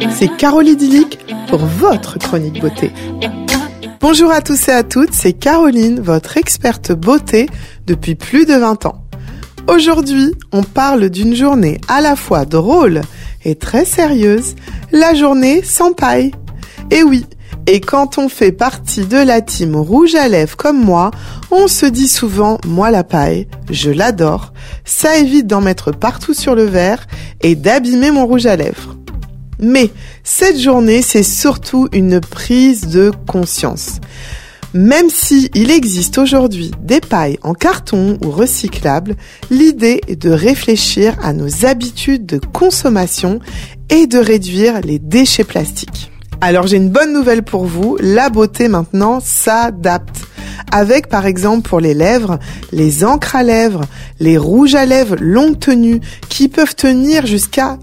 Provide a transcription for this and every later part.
c'est Carole Idyllique pour votre chronique beauté. Bonjour à tous et à toutes, c'est Caroline, votre experte beauté depuis plus de 20 ans. Aujourd'hui, on parle d'une journée à la fois drôle et très sérieuse, la journée sans paille. Et oui, et quand on fait partie de la team rouge à lèvres comme moi, on se dit souvent « moi la paille, je l'adore ». Ça évite d'en mettre partout sur le verre et d'abîmer mon rouge à lèvres. Mais cette journée, c'est surtout une prise de conscience. Même si il existe aujourd'hui des pailles en carton ou recyclables, l'idée est de réfléchir à nos habitudes de consommation et de réduire les déchets plastiques. Alors j'ai une bonne nouvelle pour vous, la beauté maintenant s'adapte. Avec par exemple pour les lèvres, les encres à lèvres, les rouges à lèvres longue tenue qui peuvent tenir jusqu'à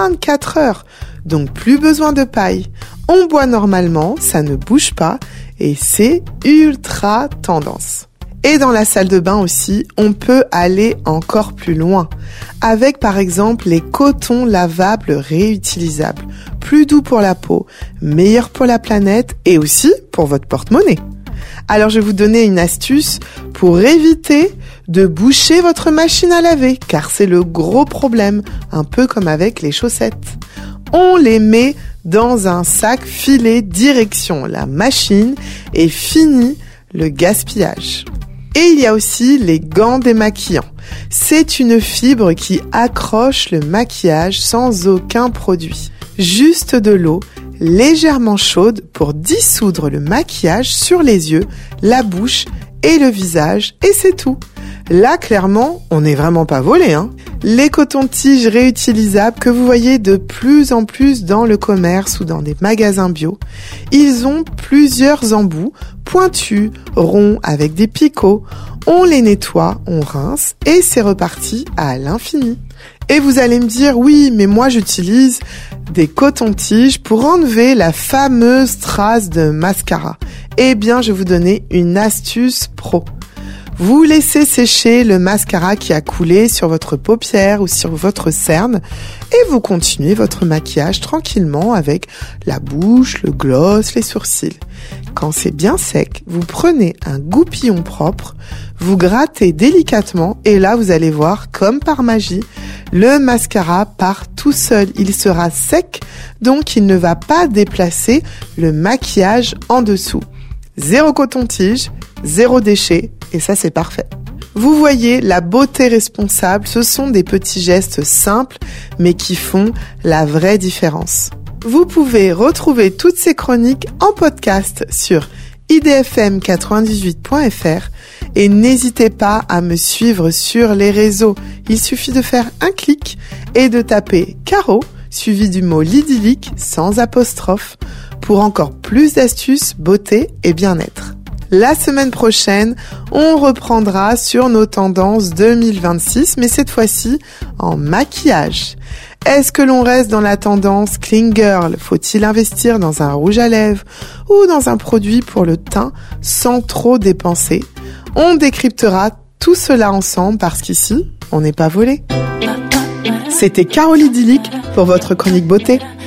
24 heures. Donc plus besoin de paille. On boit normalement, ça ne bouge pas et c'est ultra tendance. Et dans la salle de bain aussi, on peut aller encore plus loin. Avec par exemple les cotons lavables réutilisables. Plus doux pour la peau, meilleur pour la planète et aussi pour votre porte-monnaie. Alors je vais vous donner une astuce pour éviter de boucher votre machine à laver, car c'est le gros problème, un peu comme avec les chaussettes. On les met dans un sac filé direction la machine et fini le gaspillage. Et il y a aussi les gants démaquillants. C'est une fibre qui accroche le maquillage sans aucun produit. Juste de l'eau légèrement chaude pour dissoudre le maquillage sur les yeux, la bouche et le visage, et c'est tout. Là, clairement, on n'est vraiment pas volé, hein. Les cotons-tiges réutilisables que vous voyez de plus en plus dans le commerce ou dans des magasins bio, ils ont plusieurs embouts pointus, ronds, avec des picots. On les nettoie, on rince et c'est reparti à l'infini. Et vous allez me dire, oui, mais moi j'utilise des cotons-tiges pour enlever la fameuse trace de mascara. Eh bien, je vais vous donner une astuce pro. Vous laissez sécher le mascara qui a coulé sur votre paupière ou sur votre cerne et vous continuez votre maquillage tranquillement avec la bouche, le gloss, les sourcils. Quand c'est bien sec, vous prenez un goupillon propre, vous grattez délicatement et là vous allez voir comme par magie, le mascara part tout seul. Il sera sec, donc il ne va pas déplacer le maquillage en dessous. Zéro coton-tige, zéro déchet, et ça c'est parfait. Vous voyez, la beauté responsable, ce sont des petits gestes simples, mais qui font la vraie différence. Vous pouvez retrouver toutes ces chroniques en podcast sur idfm98.fr et n'hésitez pas à me suivre sur les réseaux. Il suffit de faire un clic et de taper Caro, suivi du mot l'idyllique sans apostrophe, pour encore plus d'astuces, beauté et bien-être. La semaine prochaine, on reprendra sur nos tendances 2026, mais cette fois-ci en maquillage. Est-ce que l'on reste dans la tendance clean girl? Faut-il investir dans un rouge à lèvres ou dans un produit pour le teint sans trop dépenser? On décryptera tout cela ensemble parce qu'ici, on n'est pas volé. C'était Carole Idyllique pour votre chronique beauté.